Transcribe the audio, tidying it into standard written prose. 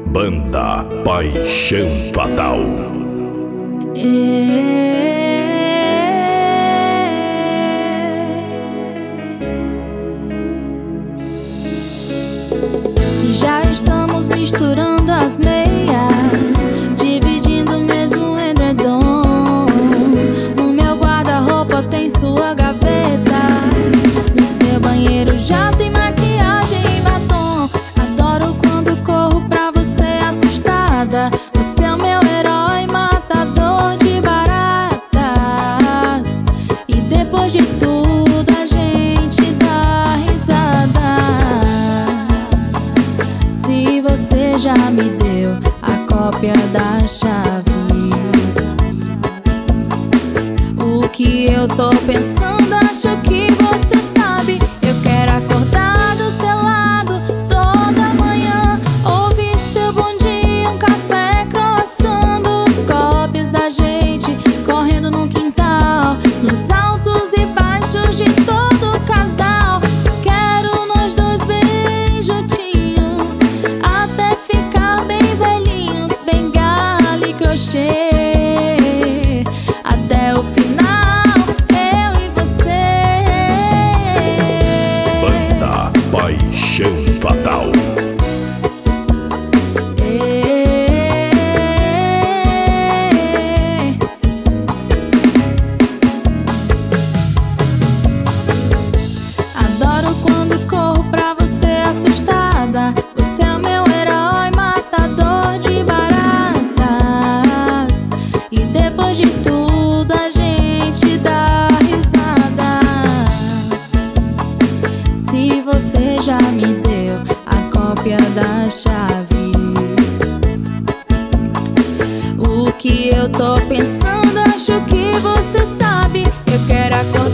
Banda Paixão Fatal. Se já estamos misturando as meias, dividindo o mesmo edredom, no meu guarda-roupa tem sua gaveta, no seu banheiro já tem maquiagem e batom. Adoro quando corro pra você assustada. Você é o meu herói, matador de baratas. E depois de tudo a gente dá risada. Se você já me deu a cópia da chave, o que eu tô pensando, acho que você sabe. Eu quero acordar do seu lado toda manhã, ouvir seu bom dia, um café croissando, os copos da gente correndo no quintal, nos altos e baixos de todo casal. Quero nós dois bem juntinhos, até ficar bem velhinhos, bengala e crochê, até o final, eu e você. Banda Paixão Fatal. Adoro quando corro pra você assustada. Você é o meu herói, matador de baratas. E depois de tudo a gente dá risada. Se você já me deu a cópia das chaves, o que eu tô pensando, acho que você sabe. Eu quero acordar